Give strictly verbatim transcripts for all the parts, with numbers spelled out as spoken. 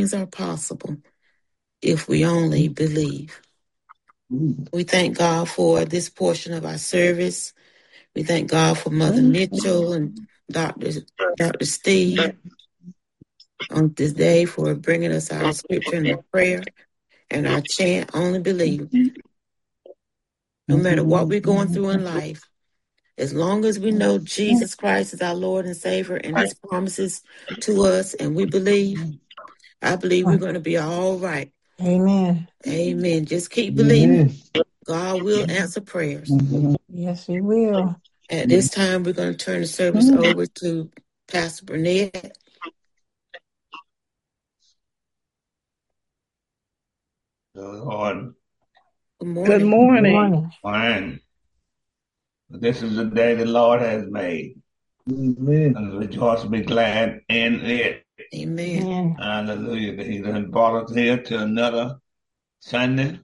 things are possible if we only believe. We thank God for this portion of our service. We thank God for Mother Mitchell and Doctor Doctor Steve on this day for bringing us our scripture and our prayer and our chant, only believe. No matter what we're going through in life, as long as we know Jesus Christ is our Lord and Savior and his promises to us and we believe, I believe we're going to be all right. Amen. Amen. Just keep believing. God will answer prayers. Yes, he will. At this time, we're going to turn the service over to Pastor Burnett. Good morning. Good morning. Good morning. Good morning. Morning. This is the day the Lord has made. Amen. And rejoice and be glad in it. Amen. Amen. Hallelujah. He done brought us here to another Sunday,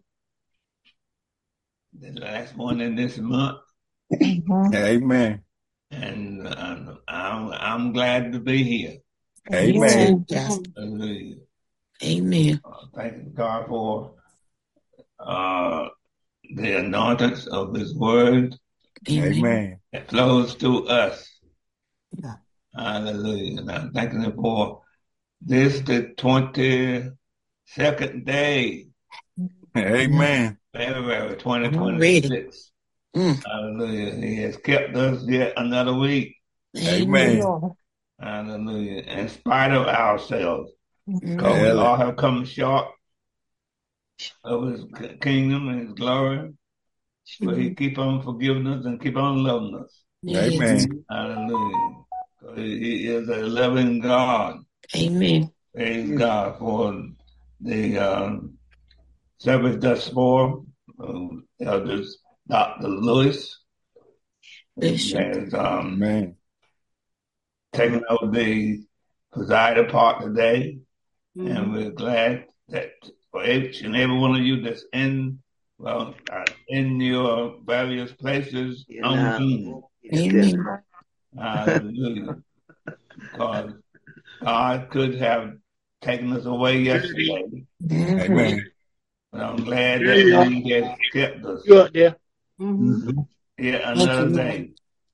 the last one in this month. Mhm. Amen. And uh, I'm, I'm glad to be here. Amen. Hallelujah. Amen. Uh, thank God for uh, the anointings of his word Amen. that flows through us. Yeah. Hallelujah. And I'm thanking him for this, the twenty-second day, Amen. February twenty Already. twenty-six. Mm. Hallelujah. He has kept us yet another week. Amen. Amen. Hallelujah. In spite of ourselves. Because we Tell it. all have come short of his k- kingdom and his glory. But he keep on forgiving us and keep on loving us. Yes. Amen. Hallelujah. 'Cause He he is a loving God. Amen. Praise God for the um, service thus far. Um, Elders Doctor Lewis Bishop. has um, Amen. taken over the presider part today. Mm-hmm. And we're glad that for each and every one of you that's in, well, uh, in your various places You on know, Zoom. it's good. Amen. Hallelujah. Because God could have taken us away yesterday, Mhm. Amen. but I'm glad that He has kept us You up there? Mm-hmm. here Thank you, another Lord. day.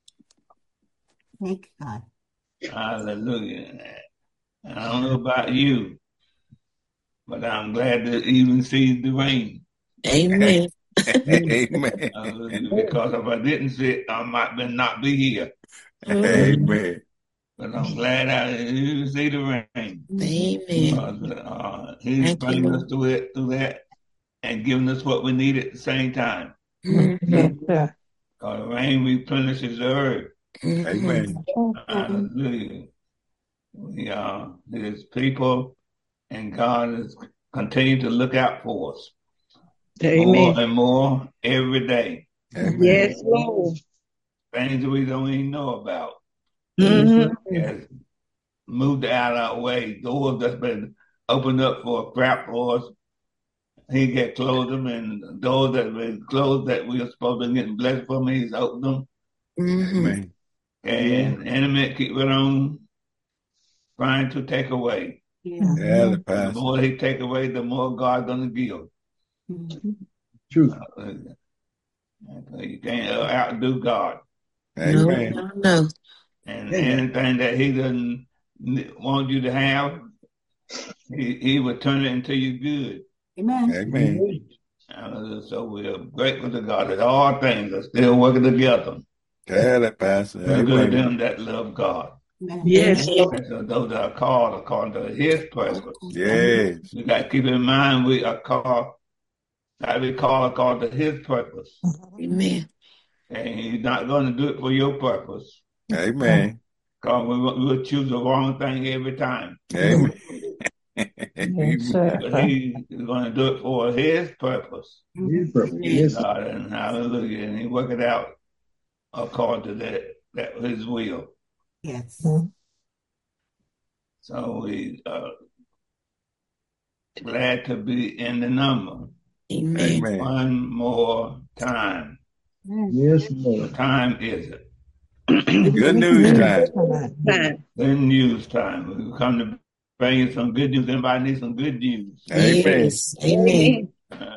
Thank God. Hallelujah. And I don't know about you, but I'm glad to even see the rain. Amen. Amen. Hallelujah. Because if I didn't see it, I might be not be here. Amen. But I'm glad I didn't see the rain. Amen. Uh, uh, he's Thank you, bringing us Lord. through it, through that, and giving us what we need at the same time. Mhm. Yes, sir. Because the rain replenishes the earth. Mhm. Amen. Hallelujah. We are his people, and God is continuing to look out for us more Amen. and more every day. Amen. Yes, Lord. Things that we don't even know about. Mm-hmm. Yes. Moved out of our way. Doors that's been opened up for a crap for us. He get closed them, and doors that been closed that we were supposed to be getting blessed from, he's opened them. Mhm. Amen. And enemy keep it on trying to take away. Yeah. Tell it, And the Pastor. more he take away, the more God gonna give. True. Uh, you can't outdo God. No, Amen. no, no. And Amen. anything that he doesn't want you to have, he, he will turn it into you good. Amen. Amen. Uh, so we are grateful to God that all things are still working together Tell it, Pastor. for the good of Amen. them that love God. Amen. Yes, Amen. Lord. And so those that are called according to his purpose. Yes. We got to keep in mind we are called, got to be called according to his purpose. Amen. And he's not going to do it for your purpose. Amen. Because we will we'll choose the wrong thing every time. Amen. Yes, Amen. sir. But he's going to do it for his purpose. His purpose. Amen. Yes. God, and hallelujah. And he work it out according to that, that his will. Yes. So we are glad to be in the number. Amen. Amen. One more time. Yes, What Lord. time is it? Good news time. Time. Good news time. We come to bring you some good news. Anybody need some good news? Amen. Yes. Amen. Uh,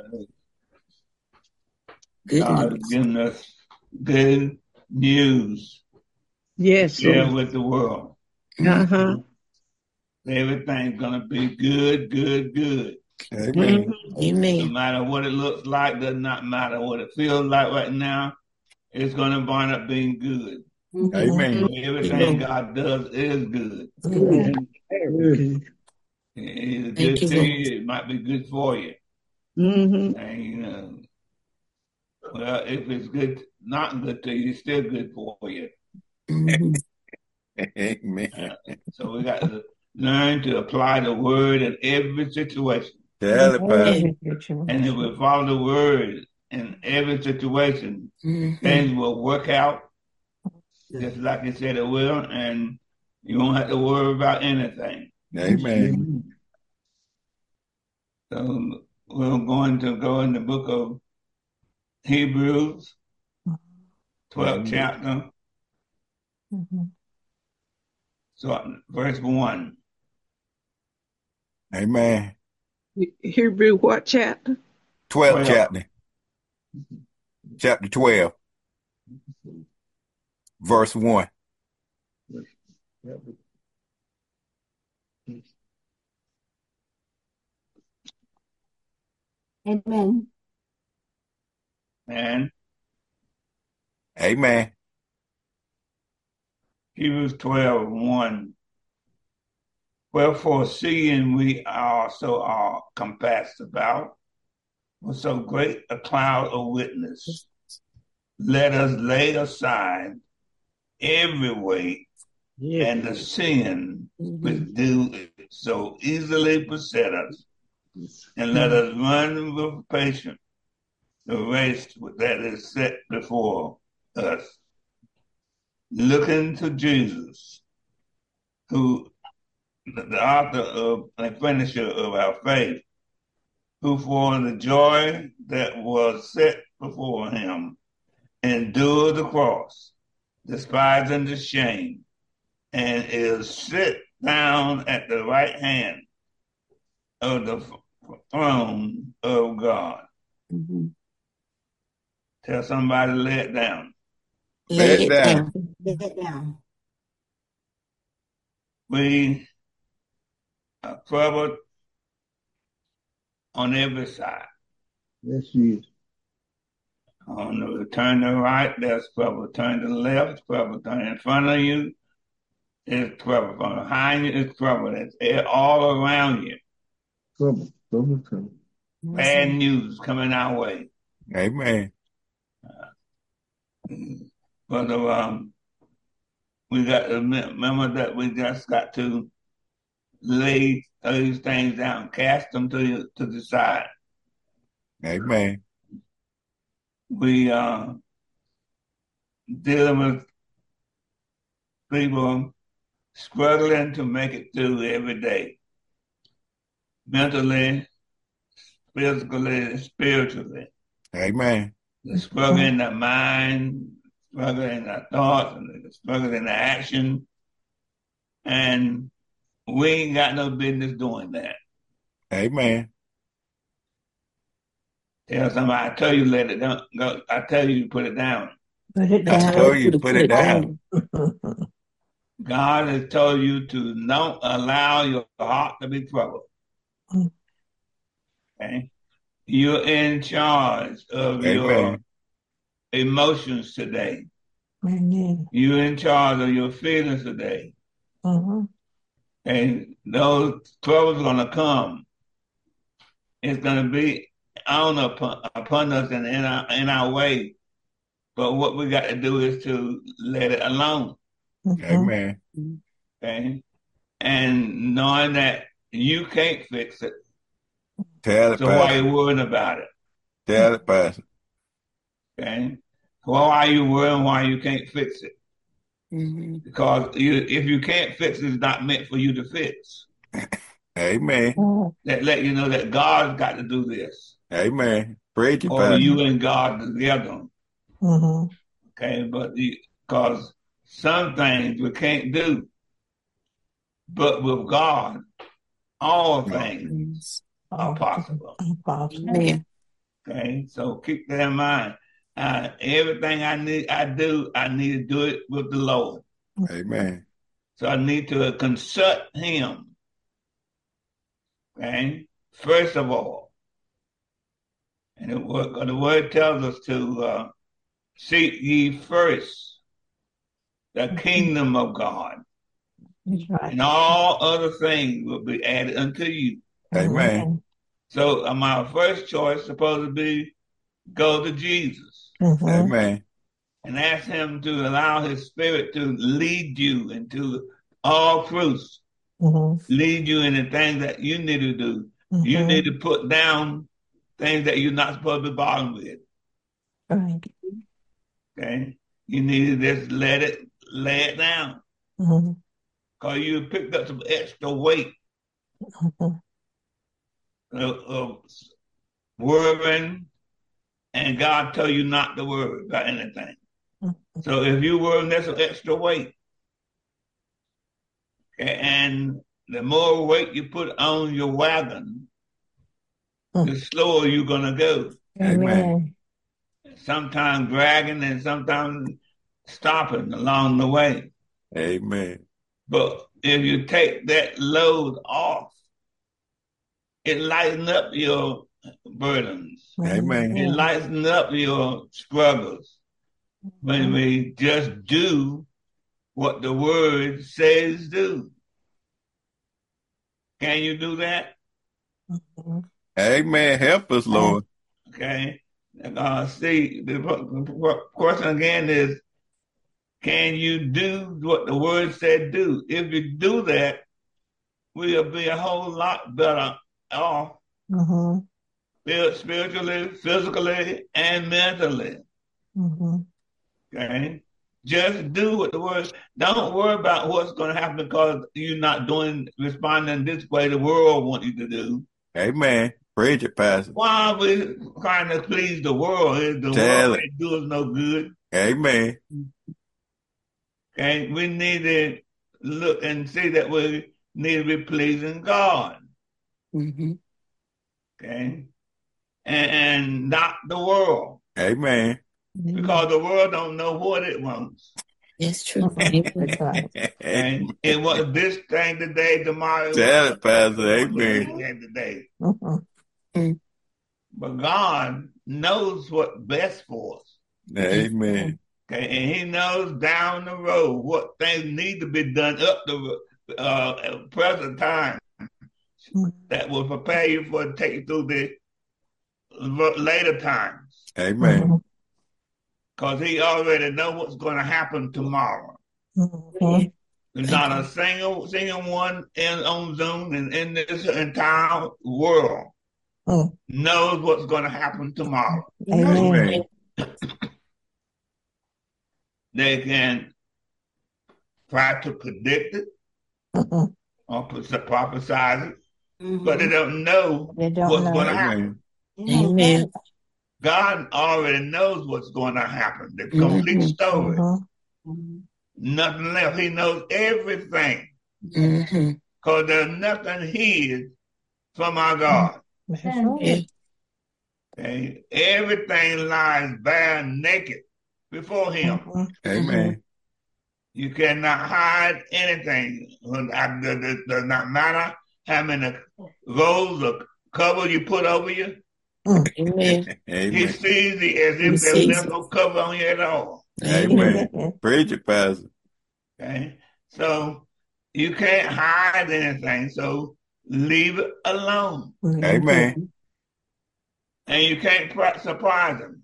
Good God news. has given us good news Yes, to share Lord. with the world. Uh-huh. Everything's going to be good, good, good. Amen. No Amen. matter what it looks like, does not matter what it feels like right now, it's going to wind up being good. Amen. Everything God does is good. Good. Very good. It's Thank good you, to Lord. you. It might be good for you. Mm-hmm. And, you know, well, if it's good, not good to you, it's still good for you. Mhm. Amen. Uh, so we got to learn to apply the word in every situation. Tell it, Pastor. Amen. And if we follow the word in every situation, Mhm. things will work out just like it said it will, and you won't have to worry about anything. Amen. So we're going to go in the book of Hebrews, twelfth chapter, so verse one. Amen. Hebrew what chapter? twelfth Twelve. chapter. Chapter twelve. Verse one. Amen. And Amen. Hebrews twelve, one. Wherefore, seeing we also are compassed about with so great a cloud of witness, let us lay aside every weight Yeah. and the sin which Mhm. do so easily beset us, and let us run with patience the race that is set before us, looking to Jesus, who the author of and finisher of our faith, who for the joy that was set before him endured the cross, despising the shame, and is set down at the right hand of the throne of God. Mhm. Tell somebody to lay it down. Lay Lay it it down. down. Get it down. We are troubled on every side. Yes, he is. On the turn to the right, there's trouble. Turn to the left, trouble. Turn in front of you, it's trouble. From behind you, it's trouble. It's all around you. Trouble. Trouble, trouble. Bad news coming our way. Amen. But um, we got to remember that we just got to lay those things down, cast them to to the side. Amen. We uh, dealing with people struggling to make it through every day, mentally, physically, spiritually. Amen. The struggle in the mind, struggle in the thoughts, and the struggle in the action. And we ain't got no business doing that. Amen. Tell somebody, I tell you, let it down. Go. I tell you, put it down. Put it I I down. told told you you to to put put it it down. down. God has told you to don't allow your heart to be troubled. Okay? You're in charge of your Amen. emotions today. Amen. You're in charge of your feelings today. Uh-huh. And those troubles are going to come. It's going to be on upon, upon us and in our, in our way. But what we got to do is to let it alone. Amen. Okay? And knowing that you can't fix it. Tell it, So why are Pastor. you worrying about it? Tell it, Pastor. Okay? Why are you worrying why you can't fix it? Mm-hmm. Because you, if you can't fix it, it's not meant for you to fix. Amen. That let you know that God's got to do this. Amen. Praise you, Or Pastor. you and God together. Uh-huh. Okay? But because some things we can't do. But with God, all things are All possible. things are possible. Amen. Okay, so keep that in mind. Uh, everything I need, I do, I need to do it with the Lord. Amen. So I need to consult Him. Okay, first of all, and the word, the word tells us to uh, seek ye first the kingdom of God, That's right. and all other things will be added unto you. Amen. So uh, my first choice is supposed to be go to Jesus Mm-hmm. Amen. and ask Him to allow His Spirit to lead you into all truths, Mm-hmm. lead you in the things that you need to do. Mm-hmm. You need to put down things that you're not supposed to be bothered with. Right. Okay, you need to just let it lay it down, Mm-hmm. because you picked up some extra weight Mm-hmm. of, of worrying, and God told you not to worry about anything. Mm-hmm. So if you worry, that's some extra weight. Okay? And the more weight you put on your wagon, Mm. the slower you're gonna go. Amen. Sometimes dragging and sometimes stopping along the way. Amen. But if you take that load off, it lightens up your burdens. Amen. It lightens up your struggles when we just do what the word says do. Can you do that? Mm-hmm. Amen. Help us, Lord. Okay. Uh, see, the question again is, can you do what the word said do? If you do that, we'll be a whole lot better off, Mm-hmm. spiritually, physically, and mentally. Mm-hmm. Okay? Just do what the word. Don't worry about what's going to happen because you're not doing, responding this way the world wants you to do. Amen. Praise it, Pastor. Why are we trying to please the world? The Tell world it. ain't do us no good. Amen. Okay? We need to look and see that we need to be pleasing God. Mm-hmm. Okay? And, and not the world. Amen. Because the world don't know what it wants. That's true. That's right. And it was this thing today, tomorrow. Tell it, Pastor. Amen. Today. Mm-hmm. But God knows what's best for us. Amen. Okay, and He knows down the road what things need to be done up the uh, present time that will prepare you for take you through the later times. Amen. Because He already knows what's going to happen tomorrow. Mm-hmm. There's not a single single one in on Zoom and in this entire world Mm. knows what's going to happen tomorrow. Amen. Amen. They can try to predict it Mm-hmm. or prophesize it, Mm-hmm. but they don't know They don't what's know. going to happen. Amen. Amen. God already knows what's going to happen. The Mhm. complete story. Mm-hmm. Nothing left. He knows everything. Mm-hmm. Because there's nothing hid from our God. That's Yeah. right. Okay? Everything lies bare naked before Him. Mm-hmm. Amen. You cannot hide anything. It does not matter how many rolls of cover you put over you. Amen. He Amen. sees it as He if there's sees left it. no cover on you at all. Amen. Amen. Praise it, Pastor. Okay? So you can't hide anything. So leave it alone. Amen. And you can't pr- surprise Him.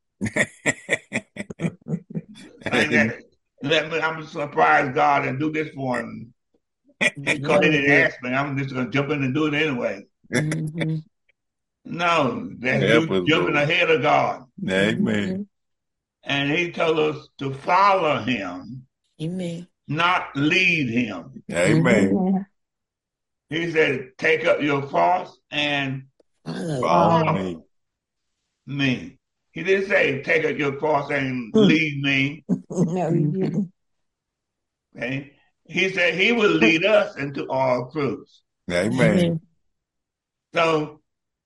Saying that, let me, I'm surprise God and do this for Him. Because He didn't ask me, I'm just going to jump in and do it anyway. Mm-hmm. No, that's Help you us, jumping Lord. ahead of God. Amen. And He told us to follow Him, Amen. not lead Him. Amen. Yeah. He said, take up your cross and Follow. Follow Follow. me. me. He didn't say, take up your cross and Mm. lead me. No, you didn't. Okay? He said He will lead us into all truths. Amen. So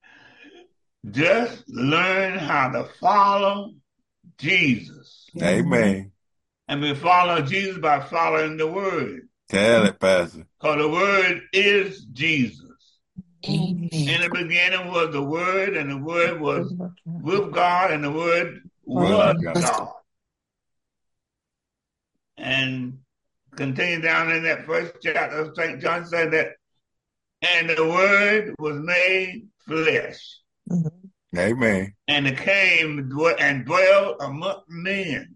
just learn how to follow Jesus. Amen. And we follow Jesus by following the word. Tell it, Pastor. Because the word is Jesus. Amen. In the beginning was the word, and the word was with God, and the word was God. And continue down in that first chapter of Saint John said that, and the word was made flesh. Amen. And it came and dwelled among men.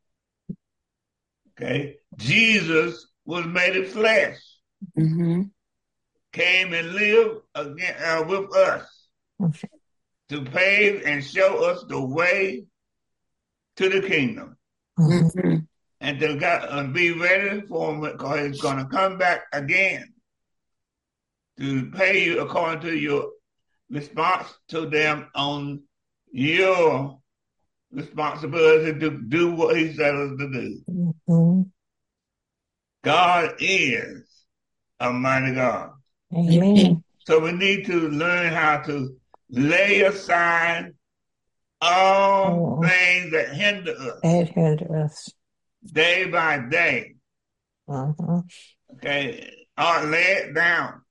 Okay. Jesus was made of flesh. Mm-hmm. Came and lived again uh, with us to pave and show us the way to the kingdom. Mm-hmm. And to got, uh, be ready for him because he's going to come back again to pay you according to your response to them on your responsibility to do what he said us to do. Mm-hmm. God is a mighty God. Amen. So we need to learn how to lay aside all Oh. things that hinder us That hinder us. day by day. Uh-huh. Okay, or lay it down.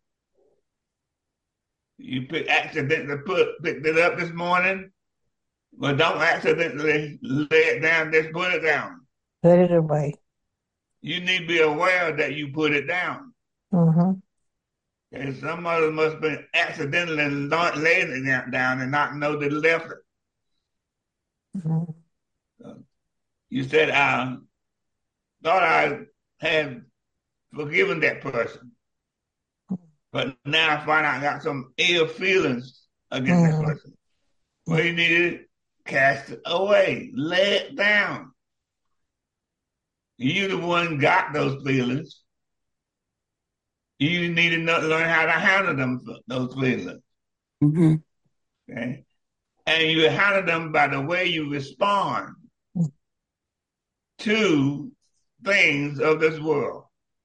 You pick, accidentally put picked it up this morning, but don't accidentally lay it down. Just put it down. Put it away. You need to be aware that you put it down. Uh-huh. And some of us must have been accidentally not laying it down and not know they left it. Uh-huh. So you said, I thought I had forgiven that person, but now I find out I got some ill feelings against Uh-huh. that person. Well, you need to cast it away, lay it down. You the one got those feelings. You need to know, learn how to handle them, those feelings. Mm-hmm. Okay? And you handle them by the way you respond to things of this world.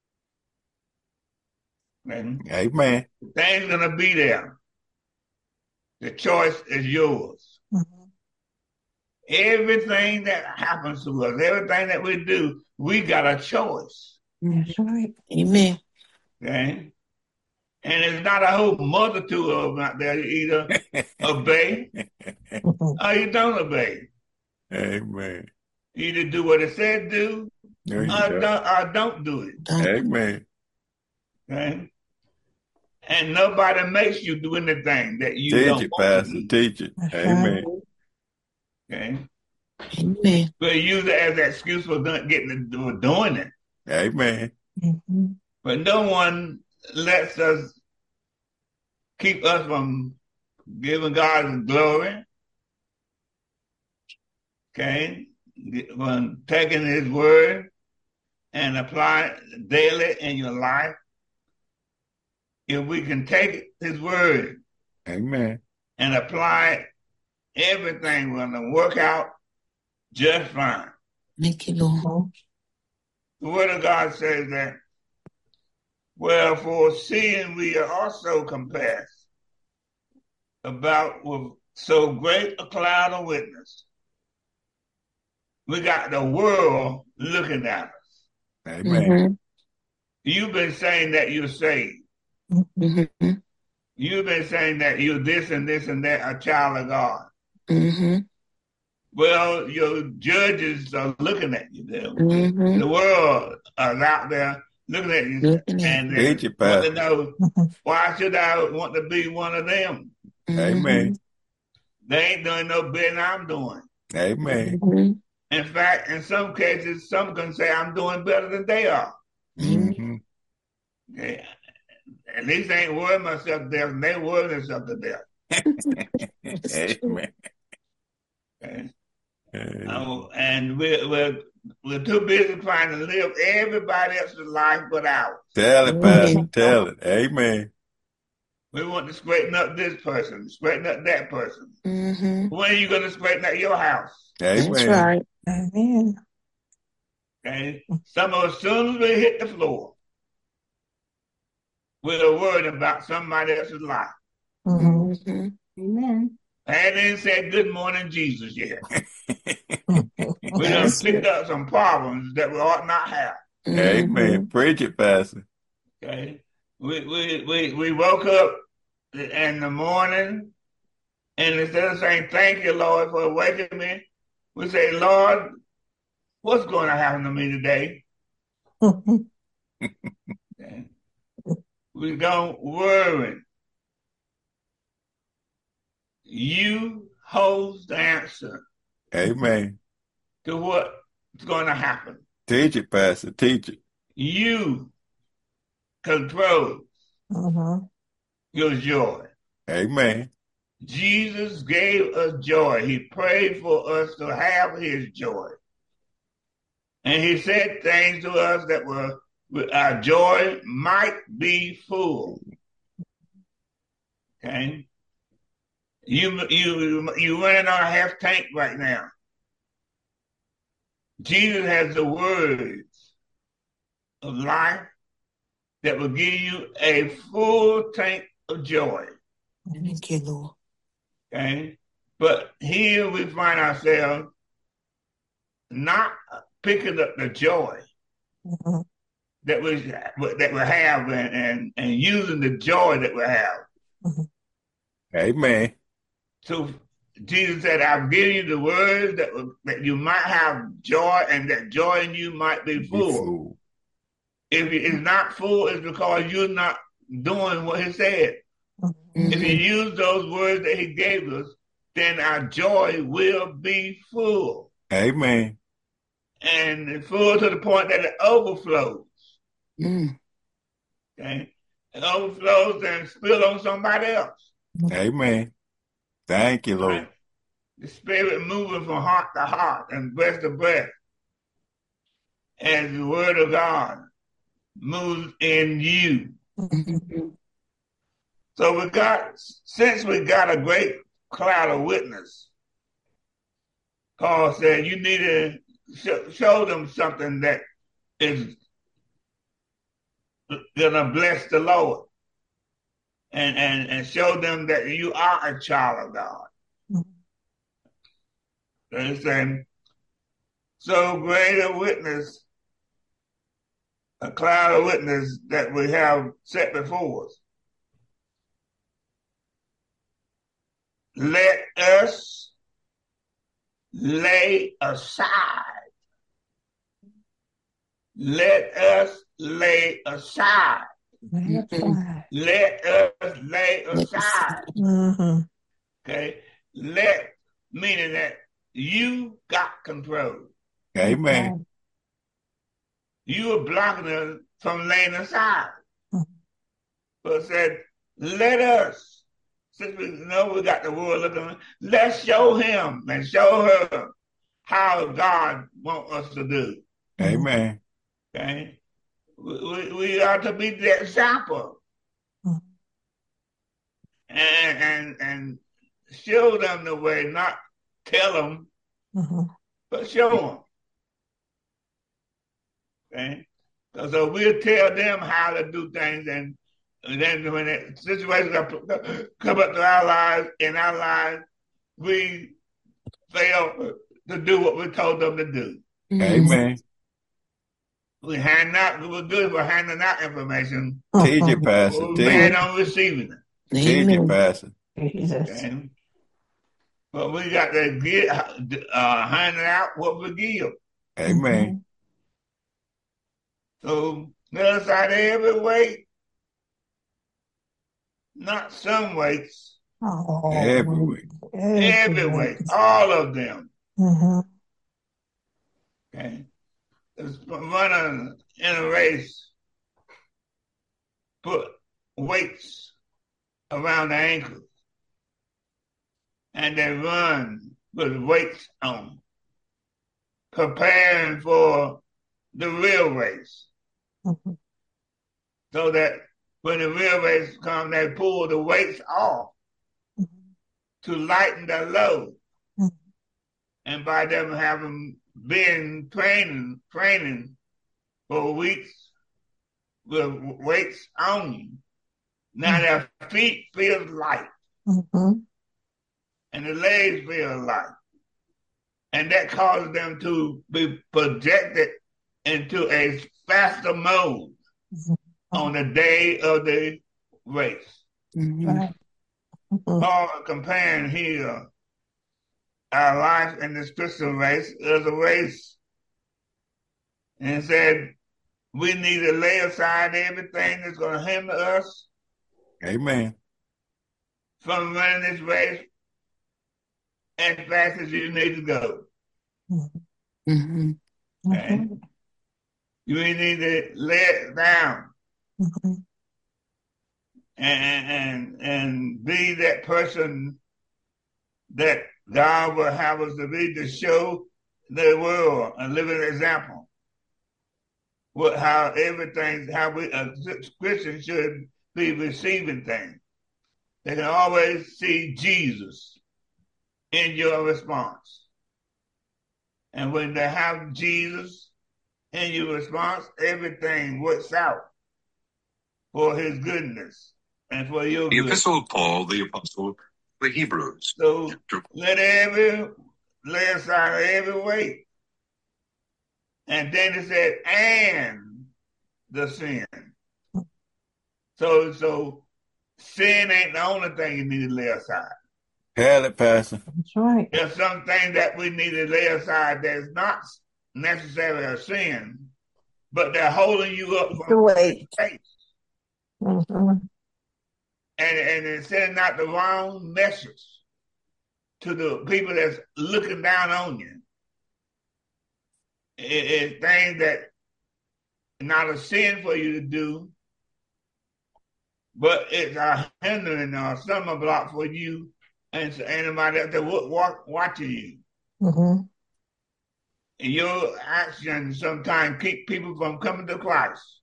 Okay? Amen. Things gonna be there. The choice is yours. Uh-huh. Everything that happens to us, everything that we do, we got a choice. That's right. Amen. Okay? And it's not a whole multitude of them out there. You either obey or you don't obey. Amen. You either do what it said do There you or go. don't, or don't do it. Don't. Amen. Okay? And nobody makes you do anything that you Teach don't it, want to Pastor. do. Teach it. That's Amen. Okay? Amen. But use it as an excuse for not getting for doing it. Amen. Mm-hmm. But no one lets us keep us from giving God the glory. Okay? From taking his word and apply it daily in your life. If we can take his word Amen. and apply it, everything will work out just fine. Thank you, Lord. The word of God says that, wherefore seeing we are also compassed about with so great a cloud of witness. We got the world looking at us. Amen. Mm-hmm. You've been saying that you're saved. Mm-hmm. You've been saying that you're this and this and that, a child of God. Mm-hmm. Well, your judges are looking at you. The, Mm-hmm. the world is out there looking at you, Looking at and they Teach it, want to Pastor. know, why should I want to be one of them? Amen. They ain't doing no better than I'm doing. Amen. Mm-hmm. In fact, in some cases, some can say I'm doing better than they are. Mm-hmm. Okay. At least I ain't worrying myself to death, and they worrying themselves to death. Amen. Okay. Amen. Oh, and we're, we're, we're too busy trying to live everybody else's life but ours. Tell it, Pastor. Amen. Tell it. Amen. We want to straighten up this person, straighten up that person. Mm-hmm. When are you going to straighten up your house? That's Amen. right. Amen. Okay. Some of us, as soon as we hit the floor, we're worried about somebody else's life. Mm-hmm. Mm-hmm. Amen. I hadn't said good morning, Jesus yet. Mm-hmm. We done That's picked it. up some problems that we ought not have. Amen. Preach it, Pastor. Okay. We we we, we woke up in the morning, and instead of saying thank you, Lord, for waking me, we say, Lord, what's going to happen to me today? Okay. We don't worry. You hold the answer Amen. to what's going to happen. Teach it, Pastor. Teach it. You control Mm-hmm. your joy. Amen. Jesus gave us joy. He prayed for us to have his joy. And he said things to us that were, our joy might be full. Okay? You, you, you running on a half tank right now. Jesus has the words of life that will give you a full tank of joy. Thank you, Lord. Okay? But here we find ourselves not picking up the joy Mm-hmm. that we that we have and, and, and using the joy that we have. Mm-hmm. Amen. So Jesus said, I've given you the words that, that you might have joy and that joy in you might be Be full. full. If it's not full, it's because you're not doing what he said. Mm-hmm. If you use those words that he gave us, then our joy will be full. Amen. And full to the point that it overflows. Mm. Okay? It overflows and spills on somebody else. Amen. Thank you, Lord. Right? The Spirit moving from heart to heart and breast to breast as the Word of God moves in you. Mm-hmm. So we got, since we got a great cloud of witness, Paul said you need to sh- show them something that is gonna bless the Lord, and and and show them that you are a child of God. Mm-hmm. And saying, so great a witness, a cloud of witness that we have set before us. Let us lay aside. Let us lay aside. Lay aside. Let us lay aside. Mm-hmm. Okay? Let, meaning that you got control. Amen. You are blocking us from laying aside. Mm-hmm. But it said, let us, since we know we got the world looking at, let's show him and show her how God wants us to do. Amen. Okay? We, we, we are to be the example. Mm-hmm. And, and, and show them the way, not tell them, Mm-hmm. but show them. Okay? So we'll tell them how to do things, and, and then when it, situations come up to our lives, in our lives, we fail to do what we told them to do. Mm-hmm. Amen. We hand out, we're good for handing out information, Teach it, Pastor. but we're Teach bad it. on receiving it. Teach it, Amen. Pastor. Jesus. Okay? But we got to get uh, hand out what we give. Amen. So let us out every weight, not some weights, Oh, Every week. every weight, all of them. Mm-hmm. Okay, it's running in a race, put weights around the ankles, and they run with weights on, preparing for the real race. Mm-hmm. So that when the real race comes, they pull the weights off Mm-hmm. to lighten the load. Mm-hmm. And by them having been training, training for weeks with weights on, Now their feet feel light. Mm-hmm. And the legs feel light. And that causes them to be projected into a faster mode Mm-hmm. on the day of the race. Mm-hmm. Right. Mm-hmm. Paul comparing here our life in this Christian race as a race, and said we need to lay aside everything that's going to hinder us Amen. from running this race as fast as you need to go. Mm-hmm. Okay? Mm-hmm. You need to lay it down Mm-hmm. and and and be that person that God will have us to be, to show the world a living example. What how everything, how we a Christian should be receiving things. They can always see Jesus in your response. And when they have Jesus in your response, everything works out for his goodness and for your The good. Epistle of Paul, the Apostle, the Hebrews. So let every lay aside every weight. And then it said, and the sin. So so sin ain't the only thing you need to lay aside. Tell it, Pastor. That's right. There's some things that we need to lay aside that's not necessarily a sin, but they're holding you up The from weight. faith. Mm-hmm. And, and it's sending out the wrong message to the people that's looking down on you. It, it's things that not a sin for you to do, but it's a hindering or stumbling block for you and anybody else that walk, watching you. Mm-hmm. And your actions sometimes keep people from coming to Christ.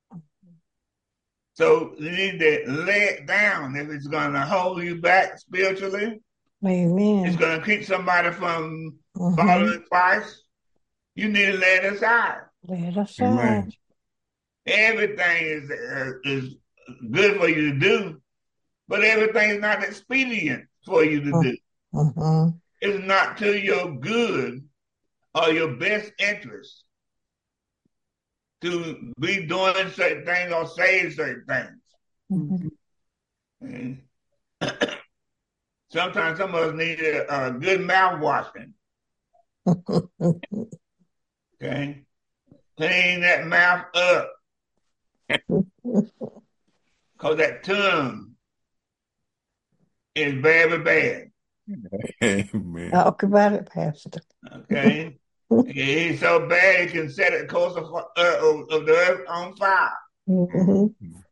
So you need to lay it down if it's going to hold you back spiritually. Amen. It's going to keep somebody from Mm-hmm. following Christ. You need to lay it aside. Lay it aside. Amen. Everything is uh, is good for you to do, but everything is not expedient for you to do. Mm-hmm. It's not to your good or your best interest to be doing certain things or saying certain things. Mm-hmm. And sometimes some of us need a, a good mouth washing. Okay, clean that mouth up, cause that tongue is very bad. Amen. Talk about it, Pastor. Okay, he's so bad he can set the course of, uh, of, of the earth on fire. Mm-hmm.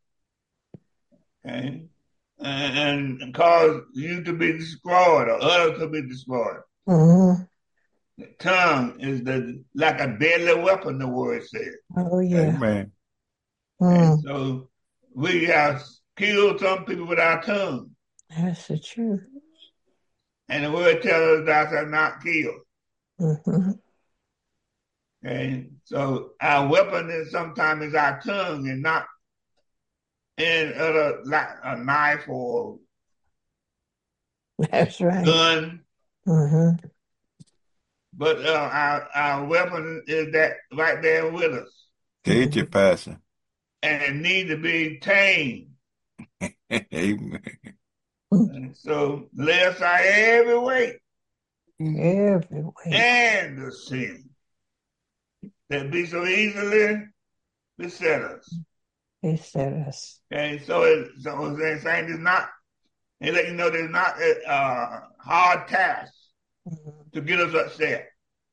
Okay, and, and cause you to be destroyed or others to be destroyed. Mm-hmm. The tongue is the like a deadly weapon, the word says. Oh, yeah. Amen. Mm. And so we have killed some people with our tongue. That's the truth. And the word tells us thou shalt not kill. Mm-hmm. Okay, so our weapon is sometimes is our tongue and not in other like a knife or That's right. gun. Mm-hmm. But uh, our our weapon is that right there with us, Teach it, Pastor. and it needs to be tamed. Amen. And so lay aside every weight Every way. and the sin that be so easily beset us. They set us. Okay, so it, so it's saying it's not. They let you know there's not a uh, hard task Mm-hmm. to get us upset.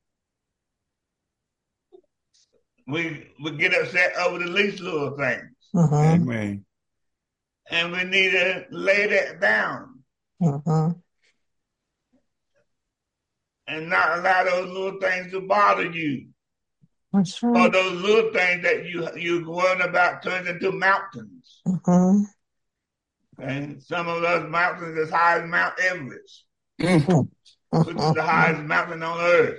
We we get upset over the least little things, Mm-hmm. Amen. and we need to lay that down Mm-hmm. and not allow those little things to bother you, That's or right. those little things that you you worrying about turns into mountains. Mm-hmm. Okay, some of those mountains as high as Mount Everest, Mm. which is the highest mountain on earth.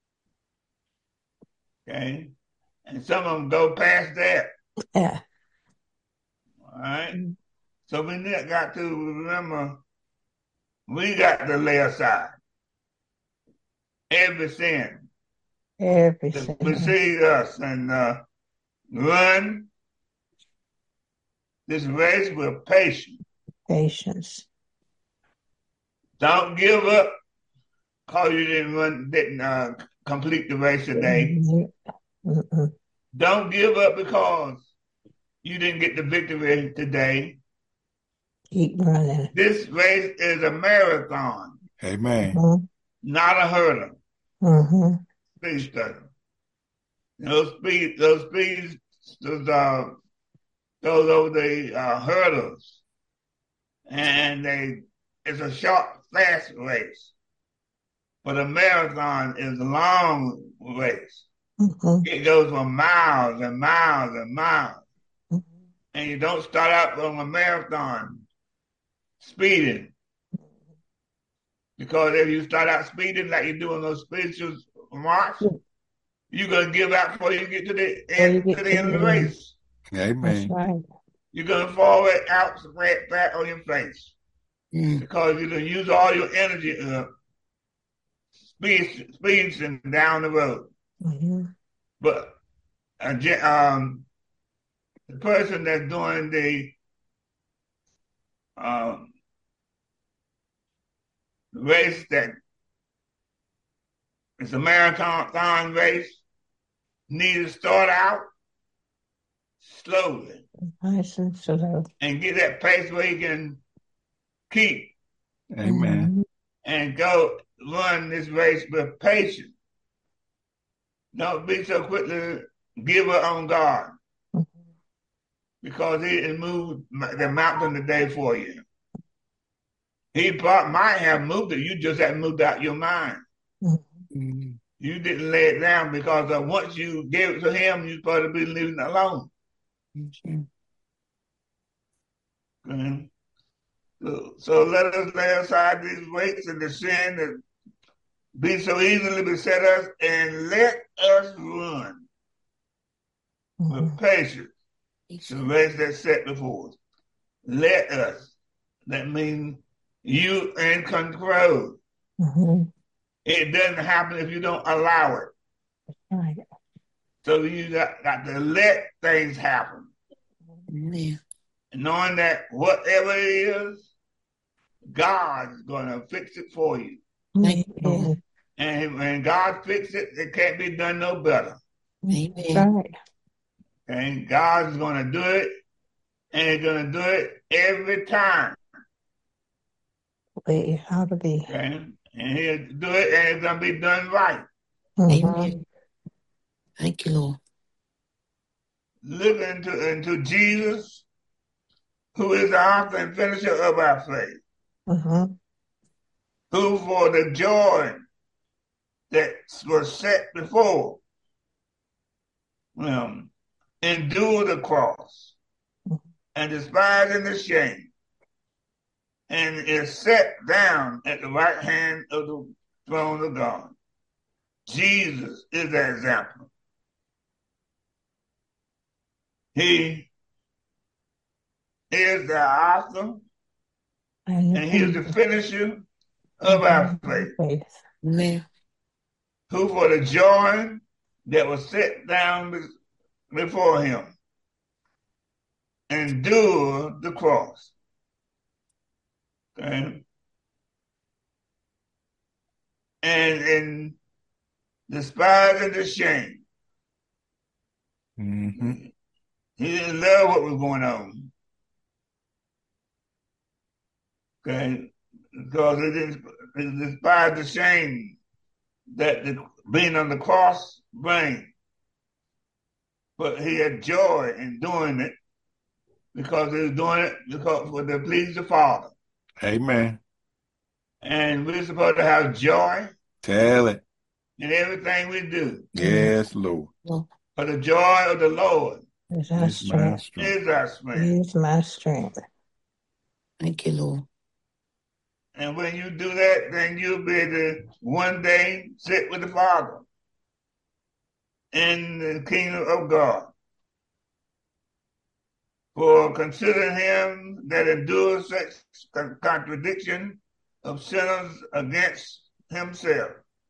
Okay, and some of them go past that. Yeah. All right. So we got to remember, we got to lay aside every sin Every that sin. precedes us and uh, run this race with patience. Patience. Don't give up because you didn't run, didn't uh, complete the race today. Mm-mm. Don't give up because you didn't get the victory today. Keep running. This race is a marathon. Amen. Mm-hmm. Not a hurdle. Mm-hmm. Speed study. Those speed, those speeds, those uh, those over the uh, hurdles, and they it's a short, fast race. But a marathon is a long race. Mm-hmm. It goes for miles and miles and miles, Mm-hmm. and you don't start out on a marathon speeding. Because if you start out speeding like you do on those spiritual march, you're gonna give out before you get to the end to the end of the race. Amen. That's right. You're gonna fall out right back on your face Mm. because you're gonna use all your energy up, speed, speeding down the road. Mm-hmm. But uh, um, the person that's doing the um, race that it's a marathon race need to start out slowly Nice and slow. and get that pace where you can keep Amen. Mm-hmm. and go run this race with patience. Don't be so quick to give up on God because He didn't move the mountain today for you. He probably might have moved it. You just haven't moved out your mind. Mm-hmm. You didn't lay it down because uh, once you gave it to Him, you're supposed to be leaving it alone. Mm-hmm. Okay? So, so let us lay aside these weights and the sin that be so easily beset us, and let us run Mm-hmm. with patience the race that's set before us. Let us. That means you in control. Mm-hmm. It doesn't happen if you don't allow it. Right. So you got, got to let things happen. Amen. Knowing that whatever it is, God's going to fix it for you. Thank you, Lord. And when God fixes it, it can't be done no better. Amen. Right. And God's going to do it, and He's going to do it every time. Way how to be. Okay? And He'll do it, and it's going to be done right. Mm-hmm. Amen. Thank you, Lord. Look into, into Jesus, who is the author and finisher of our faith, Mm-hmm. who for the joy that was set before him endured the cross and despising the shame, and is set down at the right hand of the throne of God. Jesus is the example. He is the author And, and He is the finisher of our faith, faith. Amen. who for the joy that was set down before Him endured the cross. Okay? And in despising the shame. Mm-hmm. He didn't love what was going on. Okay? Because he didn't he despised the shame that the, being on the cross brings. But he had joy in doing it because he was doing it because for to please the Father. Amen. And we're supposed to have joy Tell it. in everything we do. Yes, Lord. For the joy of the Lord Is our It's my strength. strength. is our strength. Is my strength. Thank you, Lord. And when you do that, then you'll be able to one day sit with the Father in the kingdom of God. For consider him that endures such con- contradiction of sinners against himself,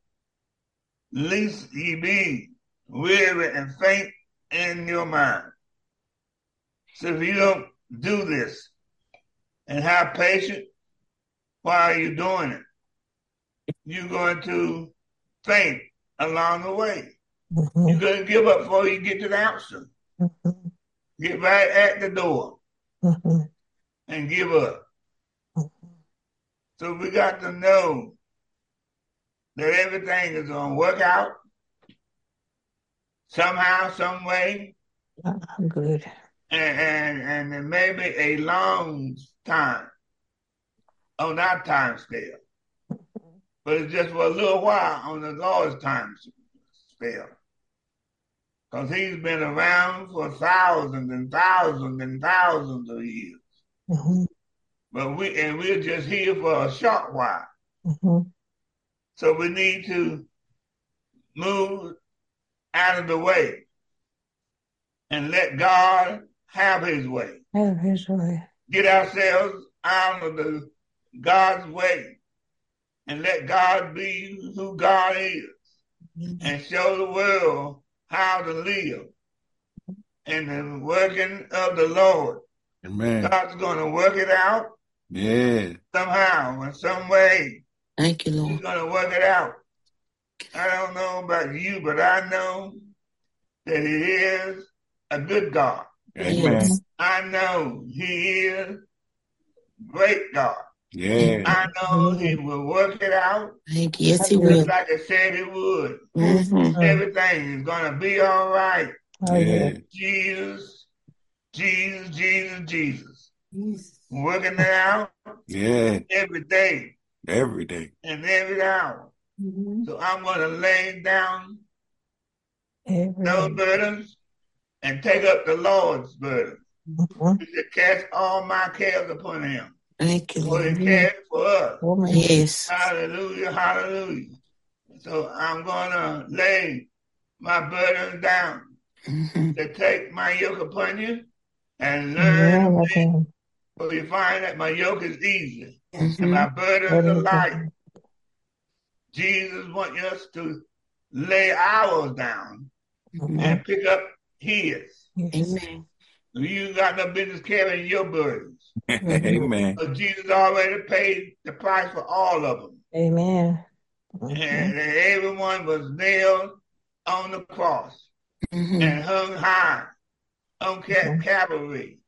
lest ye be weary and faint in your mind. So if you don't do this and have patience while you're doing it, you're going to faint along the way. Mhm. You're going to give up before you get to the answer. Mhm. Get right at the door Mhm. and give up. Mhm. So we got to know that everything is going to work out somehow, some way, Ah, good. and, and, and it may be a long time on our time scale, but it's just for a little while on the Lord's time scale. Because he's been around for thousands and thousands and thousands of years. Mhm. But we and we're just here for a short while. Mhm. So we need to move out of the way and let God have his way. Have his way. Get ourselves out of the God's way and let God be who God is and show the world how to live in the working of the Lord. Amen. God's going to work it out Yeah. somehow, in some way. Thank you, He's Lord. going to work it out. I don't know about you, but I know that he is a good God. Amen. Yes. I know he is great God. Yeah. I know he will work it out Thank you. Yes, he Have will. just like I said he would. Mm-hmm. Everything is going to be all right. Oh, yeah. Yeah. Jesus, Jesus, Jesus, Jesus. Working it out Yeah. every day Every day. and every hour. So I'm going to lay down Every those day. burdens and take up the Lord's burden. Mhm. He said, cast all my cares upon him. Thank you, For he Lord. cares for us. Woman. Yes. Hallelujah, hallelujah. So I'm going to lay my burdens down Mm-hmm. to take my yoke upon you and Learn learn. of him. For you find that my yoke is easy and Mm-hmm. my burdens Let are him light. go. Jesus wants us to lay ours down Mm-hmm. and pick up his. Yes. Amen. You got no business carrying your burdens. Amen. But Jesus already paid the price for all of them. Amen. Mhm. And everyone was nailed on the cross Mm-hmm. and hung high on Ca- Mhm. Calvary.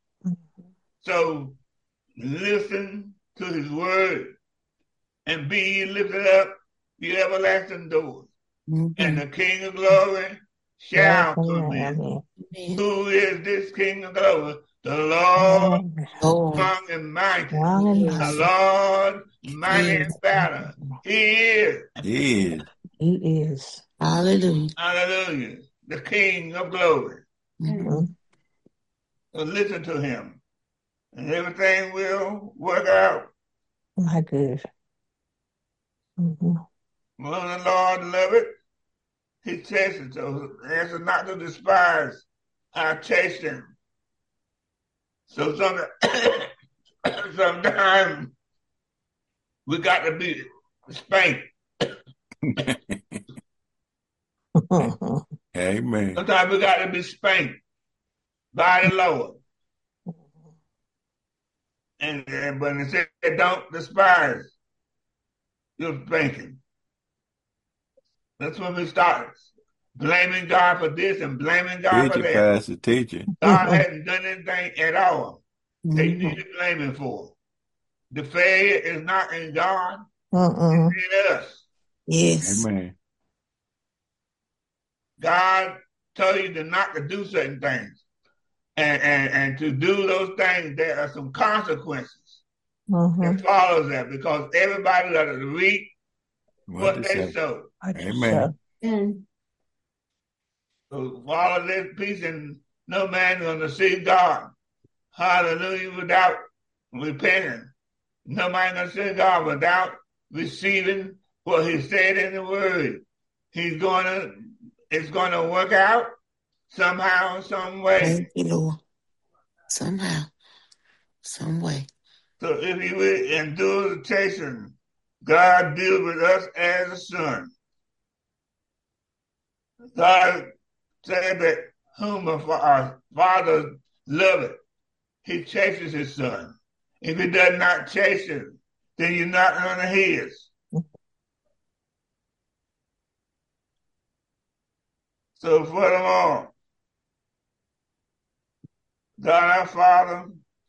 So listen to his word and be ye lifted up, the everlasting doors. Mm-hmm. And the King of glory shall come in. Amen. Amen. Who is this King of glory? The Lord Lord. strong and mighty. Strong and The Yes. mighty. Lord mighty Yes. in battle. He is, Yeah. He is. Hallelujah. hallelujah, the King of glory. Mm-hmm. Mhm. So listen to him, and everything will work out. My good. Mhm. When the Lord love it, he chases. So answer not to despise our chasing. So some, sometimes we got to be spanked. Amen. Sometimes we got to be spanked by the Lord. And, and when it said don't despise your spanking, that's when we start blaming God for this and blaming God for Teacher, that. pastor, teacher. God hasn't done anything at all that you Mm-hmm. need to blame him for. The failure is not in God, Mm-mm. it's in us. Yes. Amen. God told you to not to do certain things. And, and, and to do those things, there are some consequences Mhm. that follows that because everybody got to reap What what to they say? sow. I just Amen. said, So follow this peace and no man gonna see God. Hallelujah, without repenting. No man gonna see God without receiving what he said in the word. He's gonna, it's gonna work out somehow, some way. Thank you, Lord. Somehow, some way. So if you will endure the chasing, God deals with us as a son. God said that whom our Father loveth, he chases his son. If he does not chasten, then you're not under his. So furthermore, God our Father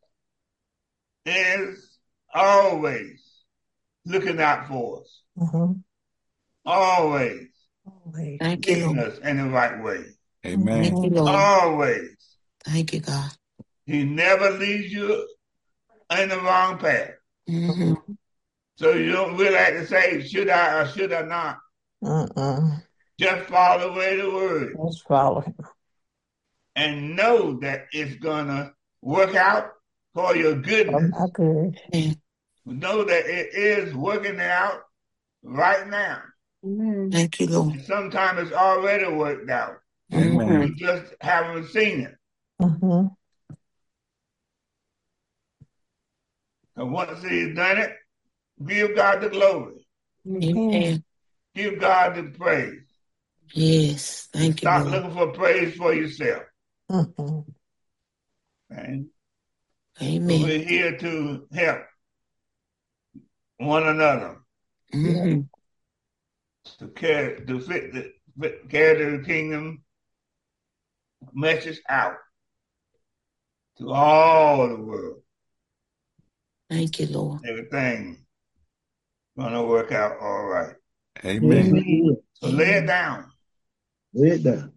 is always looking out for us. Mm-hmm. Always. Always. Thank you, Leading Lord. us in the right way. Amen. Thank you, Lord. Always. Thank you, God. He never leads you in the wrong path. Mm-hmm. So you don't really have to say, should I or should I not? Mm-mm. Just follow the way the word. Just follow him. And know that it's going to work out for your Oh, goodness. my good. Amen. Know that it is working out right now. Thank you, Lord. And sometimes it's already worked out. Amen. You just haven't seen it. Mm-hmm. And once he's done it, give God the glory. Amen. Give God the praise. Yes. Thank you, Stop Lord. looking for praise for yourself. Mm-hmm. Okay? Amen. We're here to help one another Mm-hmm. to carry to fit the fit, carry the kingdom message out to all the world. Thank you, Lord. Everything gonna work out all right. Amen. Amen. So lay it down. Lay it down.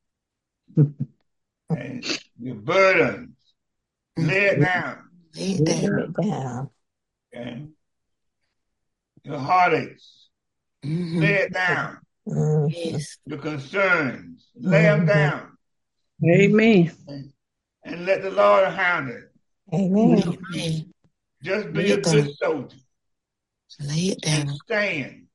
And your burdens, lay it down. Lay it Lay down. it down. Okay? Your heartaches, Mm-hmm. lay it down. Mm-hmm. Yes. Your concerns, lay them Mhm. down. Amen. And, and let the Lord handle it. Amen. Amen. Just be Lay a it good down. soldier Lay it and down. stand.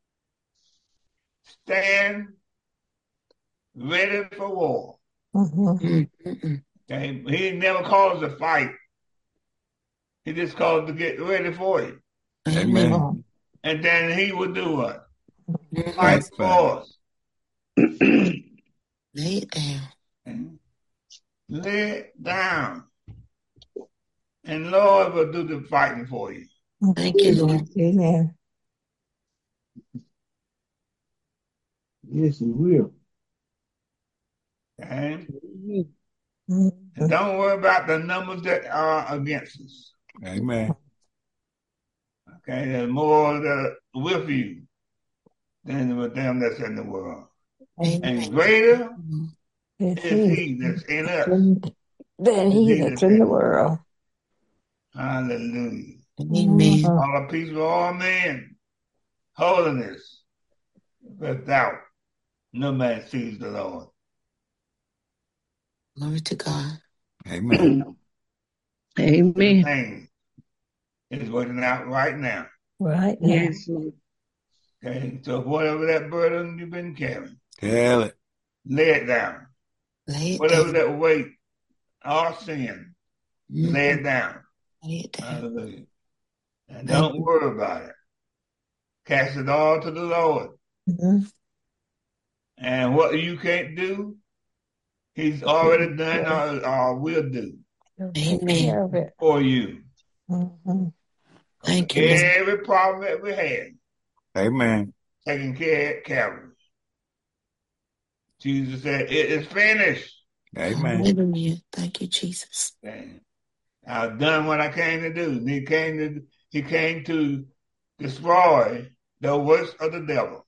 Stand ready for war. Mm-hmm. Mm-mm. Okay? He never calls to fight. He just calls to get ready for it. Amen. Amen. And then he will do what? Mm-hmm. Fight That's fine. for us. Lay it down. And lay it down. And Lord will do the fighting for you. Thank you, Lord. Amen. Yes, he will. Okay? Mm-hmm. And don't worry about the numbers that are against us. Amen. Okay? There's more that with you than with them that's in the world. And Amen. greater It's is he he that's in us than than he he that's that's in in the the world. world. Hallelujah. Amen. Mhm. All the peace of all men, holiness, without no man sees the Lord. Glory to God. Amen. Amen. Everything is working out right now. Right now. Yes, Lord. Okay? So whatever that burden you've been carrying, Tell it. lay it down. Lay it Whatever down. that weight or sin, lay Mhm. it down. Lay it down. Hallelujah. And Thank don't you. worry about it. Cast it all to the Lord. Mhm. And what you can't do, he's already done or, or will do He'll take Amen. care of it. for you. Mm-hmm. Thank you, Lord. Every problem that we had, Amen. taken care of Calvary. Jesus said, it is finished. Amen. Hallelujah. Thank you, Jesus. And I've done what I came to do. He came to he came to destroy the works of the devil.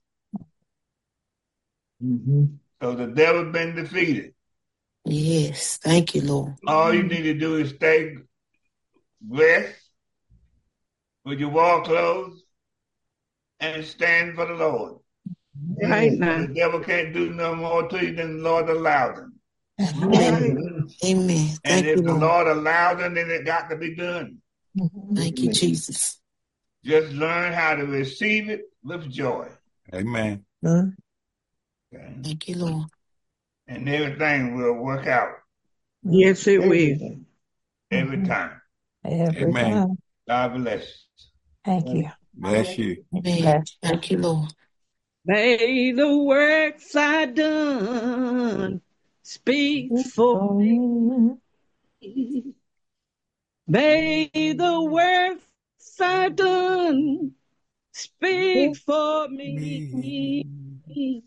Mm-hmm. So the devil been defeated. Yes. Thank you, Lord. All you need to do is stay rest with your war clothes and stand for the Lord. Right So now. the devil can't do no more to you than the Lord allowed him. Amen. Amen. And Thank you, if the Lord. Lord allowed him, then it got to be done. Mm-hmm. Thank you, Jesus. Just learn how to receive it with joy. Amen. Mm-hmm. Okay? Thank you, Lord. And everything will work out. Yes, it will. Everything. every Mhm. time. Every Amen. time. God bless. Thank you. Bless you. Amen. Bless you. Thank you, Lord. May the works I done speak for For me. me. May the works I done speak for me. Me.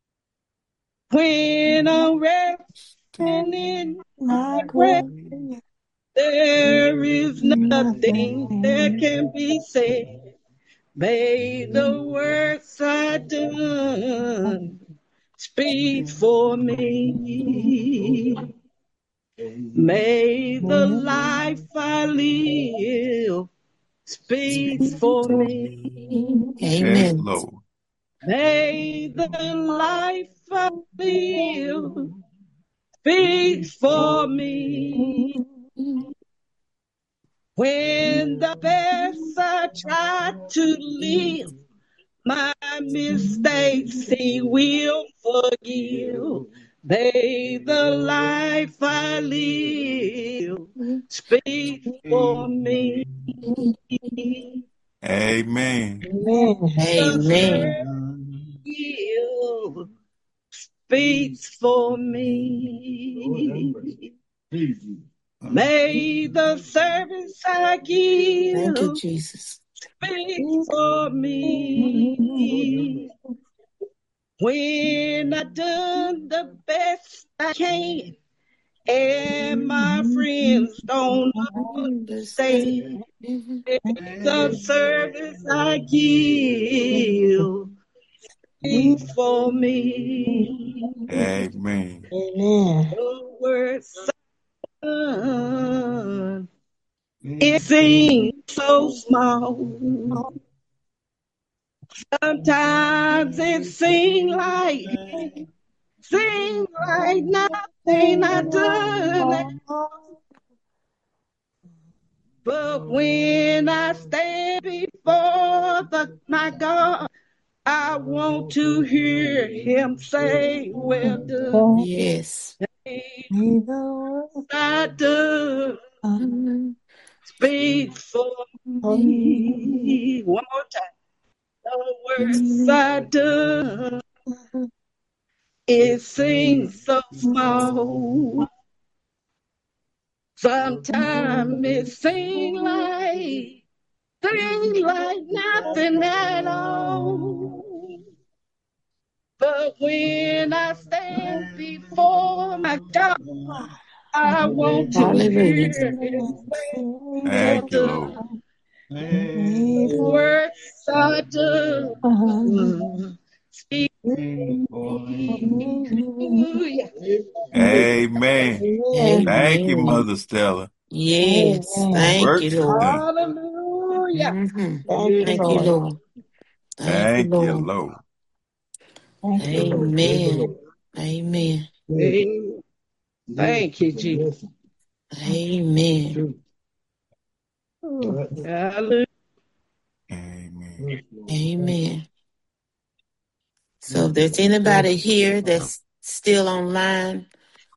When I'm resting in My my grave, grave. there is nothing that Nothing. can be said. May the works I done speak for me. May the life I live speak for me. Yes, Amen. Lord. May the life I live speak for me. When the best I try to live, my mistakes He will forgive. May the life I live speak for me. Amen. Amen. The Amen. hurt healed speaks for me. May the service I Thank you, give Jesus. speak for me. When I done the best I can, and my friends don't understand, Mhm. the service I give speak for me. Amen. Amen. The words son, it seems so small. Sometimes it seems like seems like nothing I done. But when I stand before the, my God, I want to hear Him say, well done. Yes. May the I do Mhm. speak for me. One more time. The words I do, it seems so small. Sometimes it seems like, seems like nothing at all. But when I stand before my God, I want to Hallelujah. hear Him say, well Thank you, Lord. done. Works I do, speak. Hallelujah. Amen. Thank you, Amen. Mother Stella. Yes. Amen. Thank you, Works Lord. done. Hallelujah. hmm Thank you, Thank you, Lord. Lord. Thank you, Thank you, Lord. Lord. Thank you, Lord. Amen. Amen. Amen. Thank you, Jesus. Amen. Hallelujah. Amen. Amen. So if there's anybody here that's still online,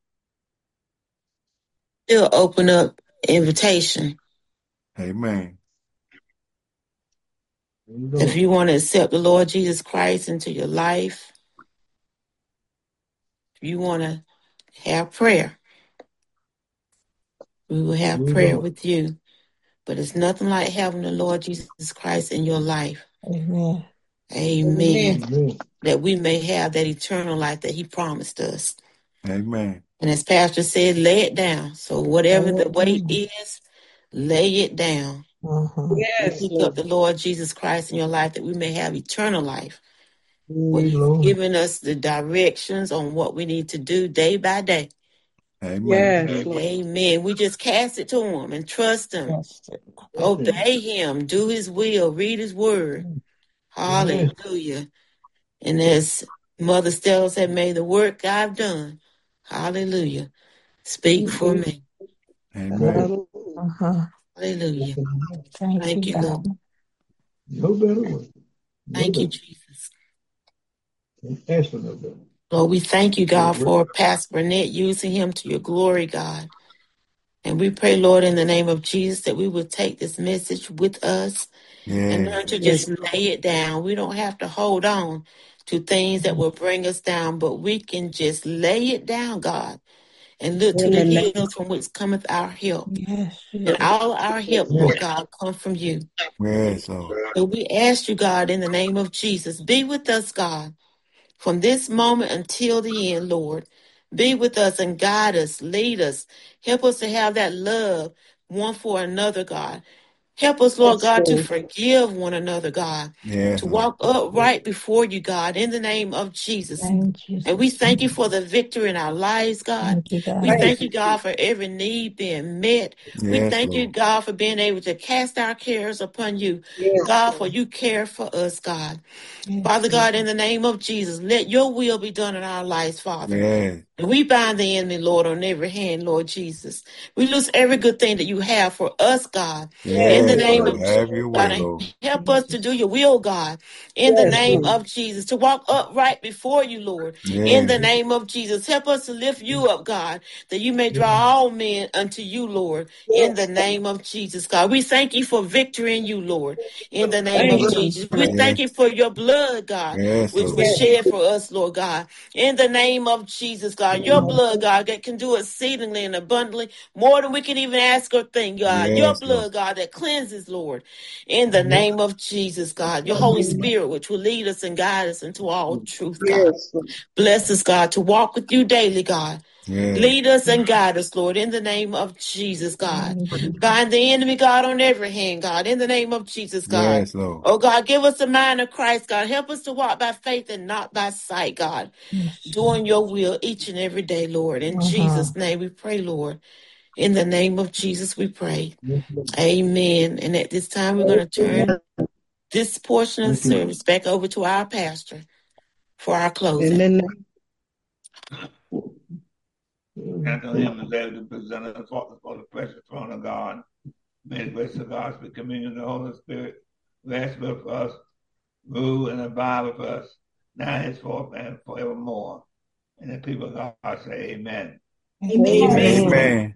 still open up invitation. Amen. If you want to accept the Lord Jesus Christ into your life, if you want to have prayer, we will have prayer with you. But it's nothing like having the Lord Jesus Christ in your life. Amen. Amen. Amen. That we may have that eternal life that He promised us. Amen. And as Pastor said, lay it down. So whatever the weight Amen. is, lay it down. Uh-huh. And Yes, pick up Lord. the Lord Jesus Christ in your life that we may have eternal life. Where Yes, He's given us the directions on what we need to do day by day. Amen. Lord. Amen. We just cast it to Him and trust Him. Yes. Obey Him. Do His will. Read His word. Hallelujah. And as Mother Stella said, may the work I've done, hallelujah, speak for me. Amen. Uh-huh. Hallelujah. Thank you, Thank you, God. Lord. No better way. No Thank you, better. Jesus. Ask for no better. Lord, we thank you, God, for Pastor Burnett using him to your glory, God. And we pray, Lord, in the name of Jesus, that we will take this message with us Yeah. and learn to Yes. just lay it down. We don't have to hold on to things that will bring us down, but we can just lay it down, God, and look to In the the name. hills from which cometh our help. Yes, And Jesus. all our help, Lord God, come from you. Yes, Lord. So we ask you, God, in the name of Jesus, be with us, God, from this moment until the end, Lord. Be with us and guide us, lead us. Help us to have that love one for another, God. Help us, Lord Yes, God, to Lord. forgive one another, God, Yes, to Lord. walk upright before you, God, in the name of Jesus. Name And we Jesus. thank you for the victory in our lives, God. Thank you, We God. Thank thank you, God, for every need being met. We Yes, thank you, Lord. God, for being able to cast our cares upon you. you. Yes, God, for Lord. you care for us, God. Yes, Father Jesus. God, in the name of Jesus, let your will be done in our lives, Father. Yes. And we bind the enemy, Lord, on every hand, Lord Jesus. We lose every good thing that you have for us, God, in the Yes, name Lord. of Jesus. Have your way, God, and Lord. help us to do Jesus. your will, God, in the Yes, name Lord. of Jesus, to walk upright before you, Lord, in Yes. the name of Jesus. Help us to lift you up, God, that you may draw all men unto you, Lord, in the Yes. name of Jesus, God. We thank you for victory in you, Lord, in the name Thank of you. Jesus. We thank Yes. you for your blood, God, Yes, which Lord. was Yes. shed for us, Lord God, in the name of Jesus, God. Your blood, God, that can do exceedingly and abundantly more than we can even ask or think, God. Your Yes, Lord. blood, God, that cleanses, Lord, in the name of Jesus, God. Your Holy Spirit, which will lead us and guide us into all truth, God. Yes. Lord. Bless us, God, to walk with you daily, God. Yes. Lead us and guide us, Lord, in the name of Jesus, God. Name Jesus. Bind the enemy, God, on every hand, God, in the name of Jesus, God. Yes, Lord. Oh, God, give us the mind of Christ, God. Help us to walk by faith and not by sight, God. Yes, Jesus. Doing your will each and every day, Lord. In Uh-huh. Jesus' name we pray, Lord. In the name of Jesus we pray. Amen. And at this time, we're going to turn this portion of the service back over to our pastor for our And closing. then And to him is able to present us for the precious throne of God. May the grace of God, the communion of the Holy Spirit, rest with us, rule and abide with us, now henceforth and forevermore. And the people of God say amen. Amen. Amen. Amen.